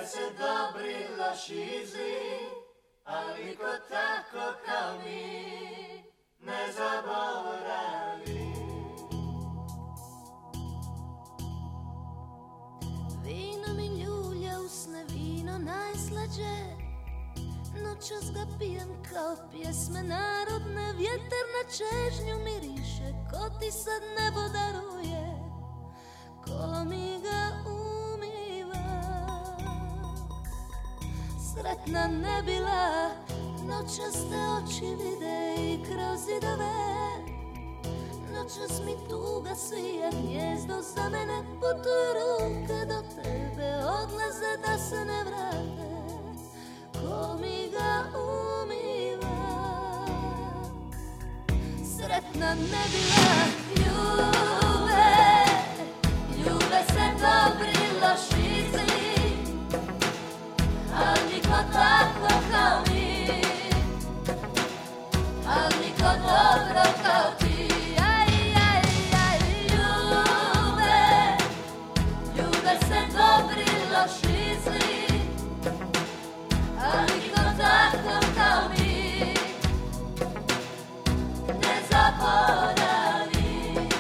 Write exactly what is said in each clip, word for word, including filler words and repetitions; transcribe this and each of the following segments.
se dobri loši zli, ali ko tako kao mi ne zaboravi. Vino mi ljulja usne, vino najslađe, noćas ga pijem kao pjesme narodne. Vjetar na čežnju miriše, ko ti sad nebo daruje, ko mi ga umiva. Sretna ne bila, noćas te oči vide i kroz zidove. Noćas mi tuga svija, gnjezdo za mene, putuju ruke do tebe, odlaze da se ne vrate, ko mi ga umiva. Sretna ne bila, ljube, ljube se dobri loši zli, al niko tako kao mi, al niko dobro kao ti. Dobri, loši, zli, ali niko tako kao mi ne zaboravi.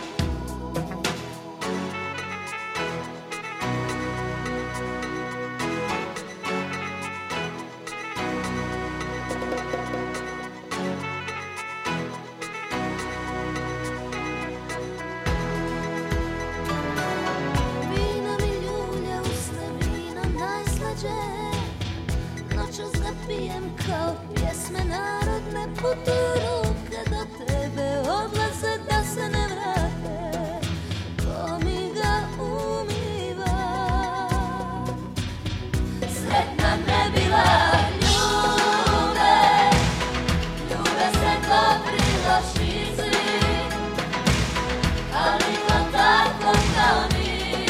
Noćas ga pijem kao pjesme narodne, putuju ruke do tebe, odlaze da se ne vrate, ko mi ga umiva. Sretna ne bila, ljube, ljube se dobri, loši, zli, ali niko tako kao mi,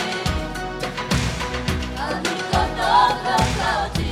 ali niko dobro kao ti.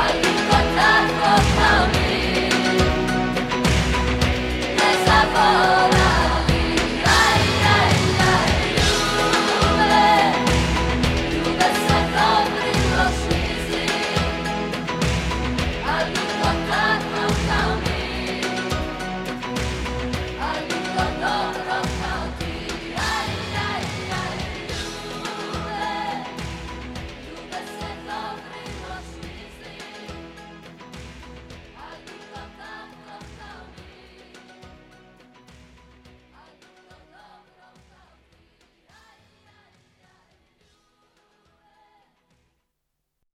Oh